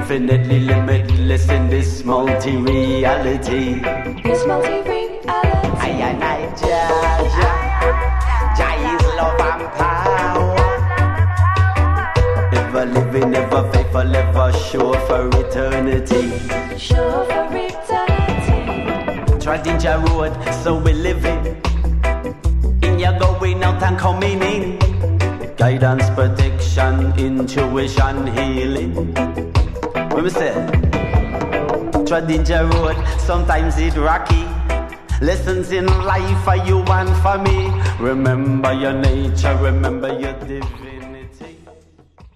infinitely limitless in this multi-reality. This multi-reality. I and I, Jah is love and power. Ever living, ever faithful, ever sure for eternity. Sure for eternity. Treading Jah road, so we living. In your going out and coming in. Guidance, protection, intuition, healing. When we say, treading Jah road, sometimes it's rocky. Lessons in life for you and for me. Remember your nature, remember your divinity.